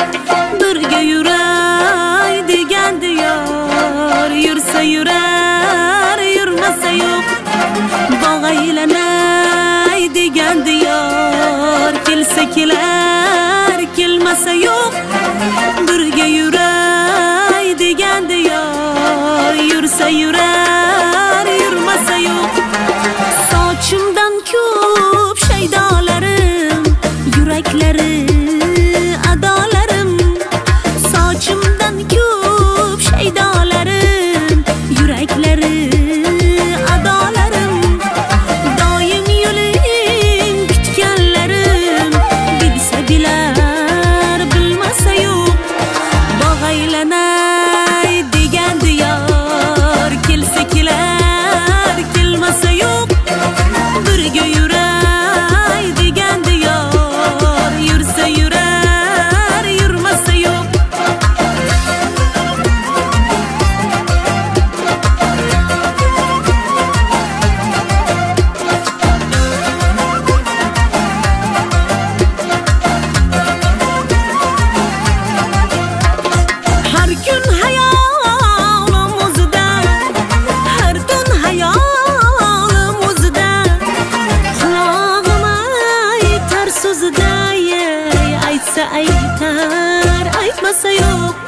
Birga yuray degan diyor, yursa yurar, yurmasa yo'q. Bog' aylanay degan diyor, kelsa kelar, kelmasa yo'q. Birga yuray degan diyor, yursa yurar, yurmasa yo'q. Sochimdan ko'p shaydolarim, yuraklari adolarim. Sochimdan ko'p shaydolarim, yuraklari adolarim. Doim yo'ling kutganlarim, bilsa bilar, bilmasa yo'q. Bog' aylanay degan diyor, kelsa kelar, kelmasa yo'q. Birga yuray degan diyor, yursa yurar, yurmasa yo'q. Har kun hayolim o'zida, har tun hayolim o'zida. Qulog'im aytar so'zida, aytsa aytar, aytmasa yo'q.